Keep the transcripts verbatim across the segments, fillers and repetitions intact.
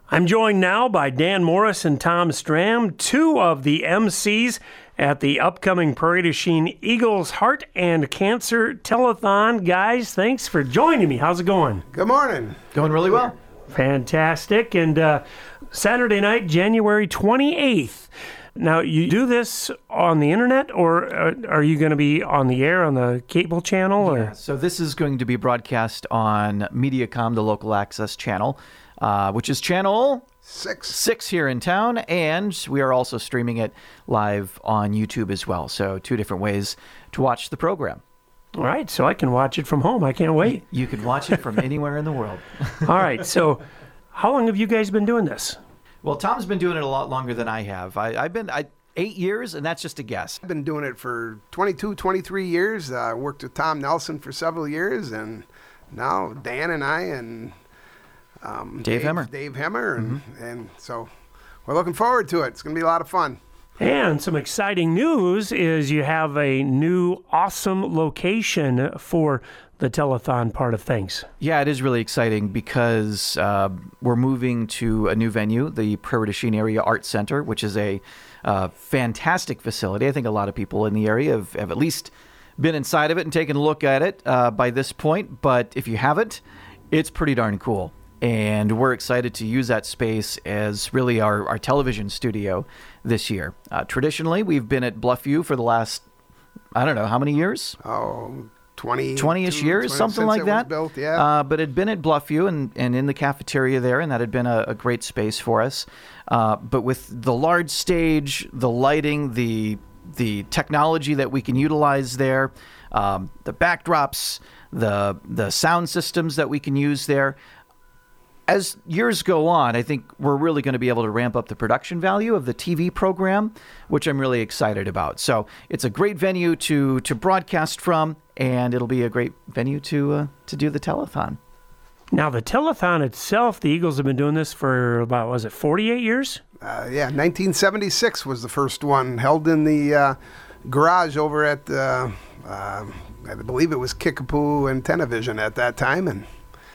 I'm joined now by Dan Morris and Tom Stram, two of the M Cs at the upcoming Prairie du Chien Eagles Heart and Cancer Telethon. Guys, thanks for joining me. How's it going? Good morning. Going really well. Fantastic. And uh, Saturday night, January twenty-eighth. Now, you do this on the internet, or are you going to be on the air on the cable channel? Or? Yeah, so this is going to be broadcast on Mediacom, the local access channel, uh, which is channel six. six here in town, and we are also streaming it live on YouTube as well. So two different ways to watch the program. All right, so I can watch it from home. I can't wait. You can watch it from anywhere in the world. All right, so how long have you guys been doing this? Well, Tom's been doing it a lot longer than I have. I, I've been I, eight years, and that's just a guess. I've been doing it for twenty-two, twenty-three years. I uh, worked with Tom Nelson for several years, and now Dan and I and um, Dave, Dave Hemmer. Dave Hemmer, and, mm-hmm. and so we're looking forward to it. It's going to be a lot of fun. And some exciting news is you have a new awesome location for the telethon part of things. Yeah, it is really exciting because uh, we're moving to a new venue, the Prairie du Chien Area Arts Center, which is a uh, fantastic facility. I think a lot of people in the area have, have at least been inside of it and taken a look at it uh, by this point. But if you haven't, it's pretty darn cool. And we're excited to use that space as really our, our television studio this year. Uh, traditionally, we've been at Bluffview for the last, I don't know, how many years? Oh, twenty, twenty-ish years, twenty, something like that. Built, yeah. Uh, but it had been at Bluffview and, and in the cafeteria there, and that had been a, a great space for us. Uh, but with the large stage, the lighting, the the technology that we can utilize there, um, the backdrops, the the sound systems that we can use there. As years go on, I think we're really going to be able to ramp up the production value of the T V program, which I'm really excited about. So it's a great venue to to broadcast from, and it'll be a great venue to uh, to do the telethon. Now, the telethon itself, the Eagles have been doing this for about, was it forty-eight years? Uh, yeah, nineteen seventy-six was the first one, held in the uh, garage over at, uh, uh, I believe it was Kickapoo and Television at that time, and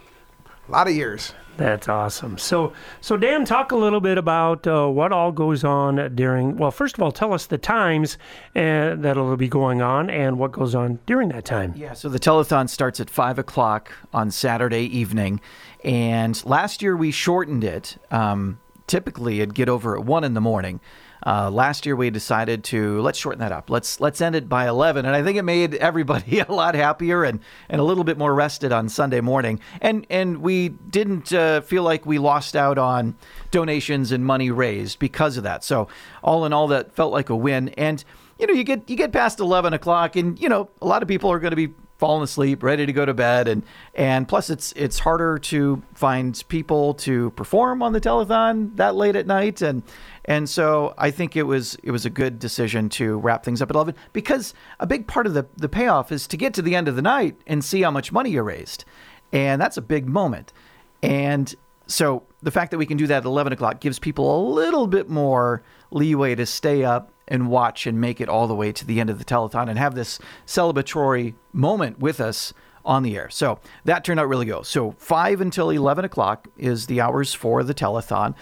a lot of years. That's awesome. So, so Dan, talk a little bit about uh, what all goes on during, well, first of all, tell us the times uh, that'll be going on and what goes on during that time. Yeah, so the telethon starts at five o'clock on Saturday evening, and last year we shortened it. Um, typically, it'd get over at one in the morning. Uh, last year we decided to let's shorten that up. Let's let's end it by eleven, and I think it made everybody a lot happier and, and a little bit more rested on Sunday morning. And and we didn't uh, feel like we lost out on donations and money raised because of that. So all in all, that felt like a win. And you know, you get you get past eleven o'clock, and you know, a lot of people are going to be falling asleep, ready to go to bed, and and plus it's it's harder to find people to perform on the telethon that late at night, and and so I think it was it was a good decision to wrap things up at eleven, because a big part of the the payoff is to get to the end of the night and see how much money you raised, and that's a big moment. And so the fact that we can do that at eleven o'clock gives people a little bit more leeway to stay up and watch and make it all the way to the end of the telethon and have this celebratory moment with us on the air. So that turned out really good. So five until eleven o'clock is the hours for the telethon.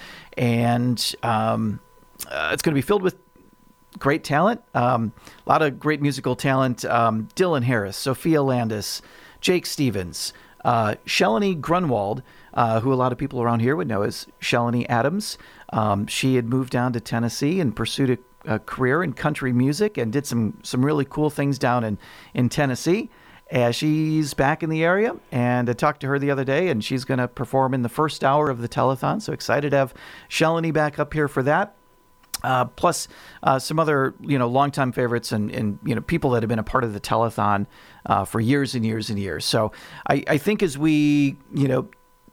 And um, uh, it's going to be filled with great talent, um, a lot of great musical talent. Um, Dylan Harris, Sophia Landis, Jake Stevens, uh, Shelony Grunwald, uh, who a lot of people around here would know as Shelony Adams. Um, she had moved down to Tennessee and pursued a a career in country music and did some some really cool things down in, in Tennessee. Uh, she's back in the area, and I talked to her the other day, and she's going to perform in the first hour of the telethon. So excited to have Shelony back up here for that. Uh, plus uh, some other, you know, longtime favorites and, and, you know, people that have been a part of the telethon uh, for years and years and years. So I, I think as we, you know,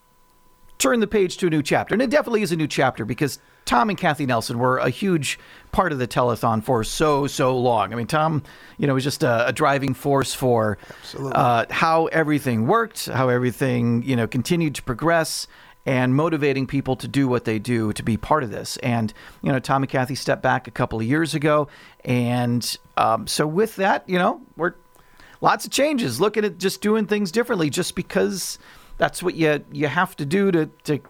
turn the page to a new chapter, and it definitely is a new chapter because Tom and Kathy Nelson were a huge part of the telethon for so, so long. I mean, Tom, you know, was just a, a driving force for uh, how everything worked, how everything, you know, continued to progress, and motivating people to do what they do to be part of this. And, you know, Tom and Kathy stepped back a couple of years ago. And um, so with that, you know, we're lots of changes, looking at just doing things differently just because that's what you you have to do to, to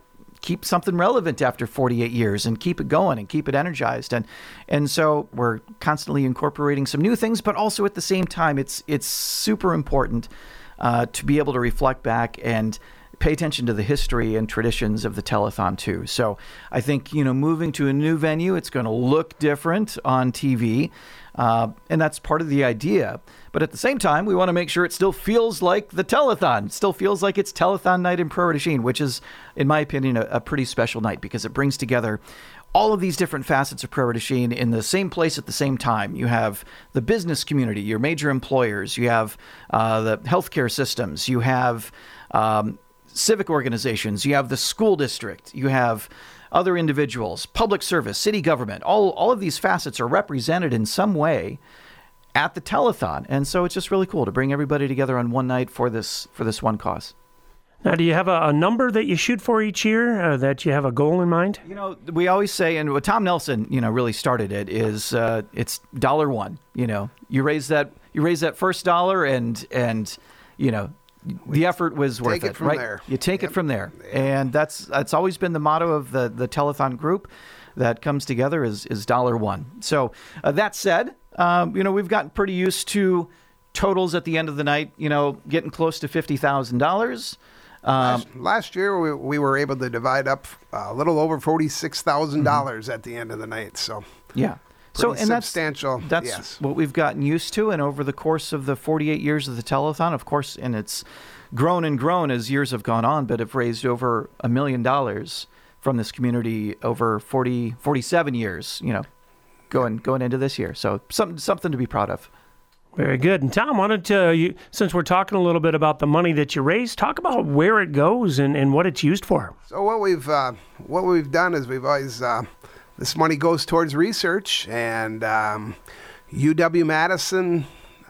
keep something relevant after forty-eight years and keep it going and keep it energized. And and so we're constantly incorporating some new things, but also at the same time, it's it's super important uh, to be able to reflect back and pay attention to the history and traditions of the telethon too. So I think, you know, moving to a new venue, it's going to look different on T V. Uh, and that's part of the idea. But at the same time, we want to make sure it still feels like the telethon. It still feels like it's telethon night in Prairie du Chien, which is, in my opinion, a, a pretty special night because it brings together all of these different facets of Prairie du Chien in the same place at the same time. You have the business community, your major employers, you have uh, the healthcare systems, you have um, civic organizations, you have the school district, you have other individuals, public service, city government. All, all of these facets are represented in some way at the telethon. And so it's just really cool to bring everybody together on one night for this for this one cause. Now, do you have a, a number that you shoot for each year, uh, that you have a goal in mind? You know, we always say, and what Tom Nelson, you know, really started it, is uh, it's dollar one. You know, you raise that you raise that first dollar and, and you know, the effort was worth Take it it, from right? there. You take Yep. it from there. And that's that's always been the motto of the, the telethon group that comes together is, is dollar one. So uh, that said, um, you know, we've gotten pretty used to totals at the end of the night, you know, getting close to fifty thousand dollars. Um, Last, last year, we, we were able to divide up a little over forty-six thousand dollars mm-hmm. at the end of the night. So yeah. So, and substantial. That's, yes. that's what we've gotten used to. And over the course of the forty-eight years of the telethon, of course, and it's grown and grown as years have gone on, but have raised over a million dollars from this community over forty, forty-seven years, you know, going going into this year. So something something to be proud of. Very good. And Tom, why don't uh, you, since we're talking a little bit about the money that you raise, talk about where it goes and, and what it's used for. So what we've uh, what we've done is we've always uh, this money goes towards research, and um, U W Madison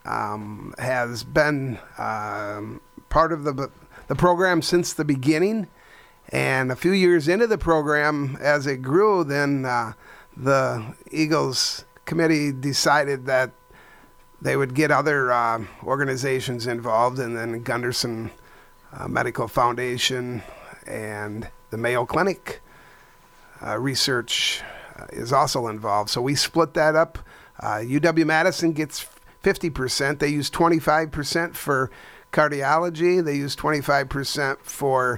um, has been um, part of the the program since the beginning. And a few years into the program, as it grew, then uh, the Eagles committee decided that they would get other uh, organizations involved, and then Gunderson uh, Medical Foundation and the Mayo Clinic uh, research uh, is also involved. So we split that up. Uh, U W Madison gets fifty percent. They use twenty-five percent for cardiology. They use twenty-five percent for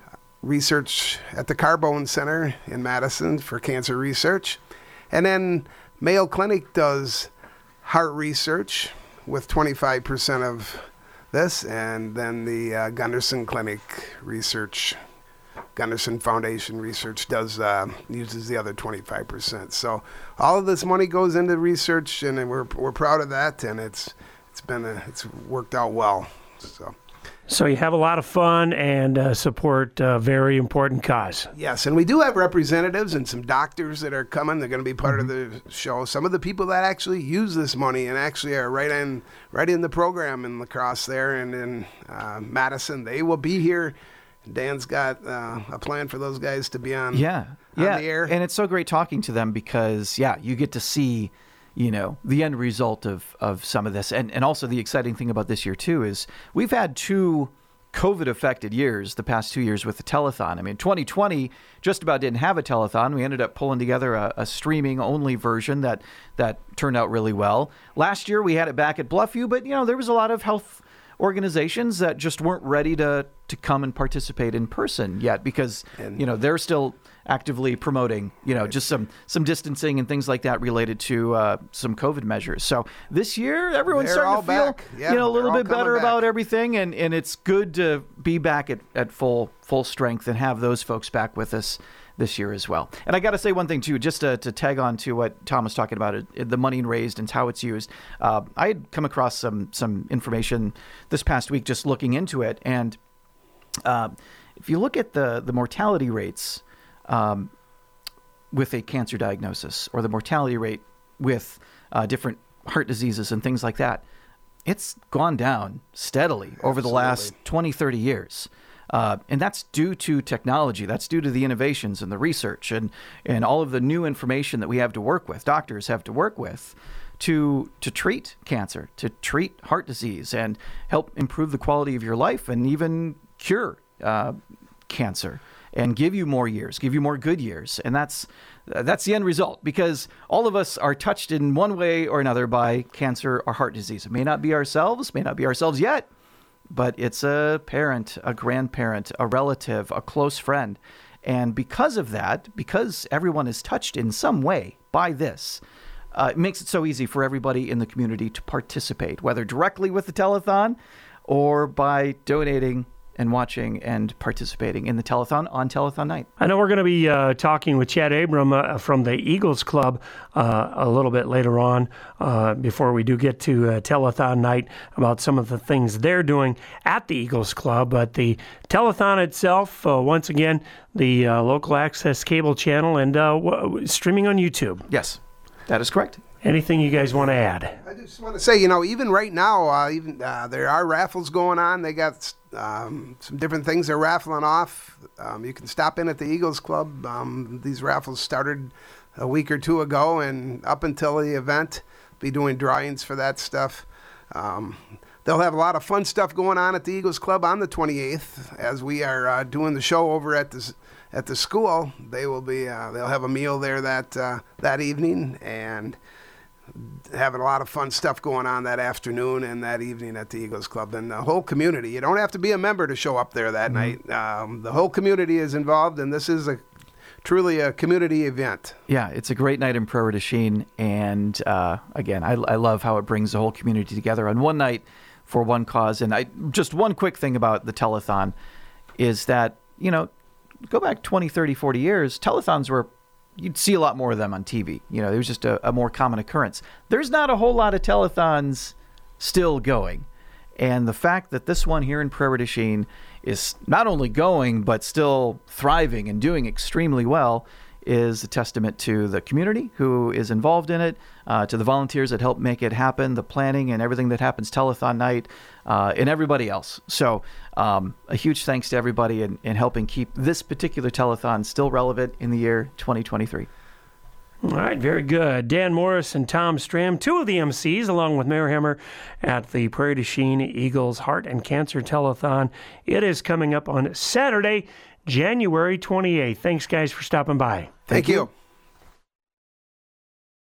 research at the Carbone Center in Madison for cancer research. And then Mayo Clinic does heart research with twenty-five percent of this, and then the uh, Gunderson Clinic research, Gunderson Foundation research does uh, uses the other twenty-five percent. So all of this money goes into research, and we're we're proud of that, and it's it's been a, it's worked out well. So. So you have a lot of fun and uh, support a very important cause. Yes, and we do have representatives and some doctors that are coming. They're going to be part mm-hmm. of the show. Some of the people that actually use this money and actually are right in right in the program in La Crosse there and in uh, Madison, they will be here. Dan's got uh, a plan for those guys to be on, yeah. on yeah. the air. And it's so great talking to them because, yeah, you get to see, you know, the end result of, of some of this. And and also the exciting thing about this year, too, is we've had two COVID-affected years the past two years with the telethon. I mean, twenty twenty just about didn't have a telethon. We ended up pulling together a, a streaming-only version that, that turned out really well. Last year, we had it back at Bluffview, but, you know, there was a lot of health organizations that just weren't ready to, to come and participate in person yet because, and, you know, they're still actively promoting, you know, just some some distancing and things like that related to uh, some COVID measures. So this year, everyone's They're starting to feel, yeah, you know, a little bit better back. about everything, and, and it's good to be back at, at full full strength and have those folks back with us this year as well. And I got to say one thing too, just to, to tag on to what Tom was talking about, it, the money raised and how it's used. Uh, I had come across some some information this past week just looking into it, and uh, if you look at the the mortality rates Um, with a cancer diagnosis or the mortality rate with uh, different heart diseases and things like that, it's gone down steadily Absolutely. over the last twenty, thirty years. Uh, and that's due to technology. That's due to the innovations and the research and, and all of the new information that we have to work with, doctors have to work with to to treat cancer, to treat heart disease and help improve the quality of your life and even cure uh, cancer. and give you more years, give you more good years. And that's that's the end result, because all of us are touched in one way or another by cancer or heart disease. It may not be ourselves, may not be ourselves yet, but it's a parent, a grandparent, a relative, a close friend. And because of that, because everyone is touched in some way by this, uh, it makes it so easy for everybody in the community to participate, whether directly with the telethon or by donating and watching and participating in the telethon on telethon night. I know we're going to be uh, talking with Chad Abram uh, from the Eagles Club uh, a little bit later on uh, before we do get to uh, telethon night about some of the things they're doing at the Eagles Club. But the telethon itself, uh, once again, the uh, local access cable channel and uh, w- streaming on YouTube. Yes, that is correct. Anything you guys want to add? I just want to say, you know, even right now, uh, even uh, there are raffles going on. They got um, some different things they're raffling off. Um, you can stop in at the Eagles Club. Um, these raffles started a week or two ago, and up until the event, be doing drawings for that stuff. Um, they'll have a lot of fun stuff going on at the Eagles Club on the twenty-eighth, as we are uh, doing the show over at the at the school. They will be uh, they'll have a meal there that uh, that evening, and having a lot of fun stuff going on that afternoon and that evening at the Eagles Club. And the whole community, you don't have to be a member to show up there that mm-hmm. night. Um, the whole community is involved, and this is a truly a community event. Yeah, it's a great night in Prairie du Chien. And uh, again, I, I love how it brings the whole community together on one night for one cause. And I just one quick thing about the telethon is that, you know, go back twenty, thirty, forty years, telethons were, you'd see a lot more of them on T V. You know, it was just a, a more common occurrence. There's not a whole lot of telethons still going. And the fact that this one here in Prairie du Chien is not only going, but still thriving and doing extremely well is a testament to the community who is involved in it, uh, to the volunteers that help make it happen, the planning and everything that happens telethon night, uh, and everybody else. So um, a huge thanks to everybody in, in helping keep this particular telethon still relevant in the year twenty twenty-three. All right, very good. Dan Morris and Tom Stram, two of the M Cs, along with Mayor Hammer at the Prairie du Chien Eagles Heart and Cancer Telethon. It is coming up on Saturday, January twenty-eighth. Thanks, guys, for stopping by. Thank, Thank you. you.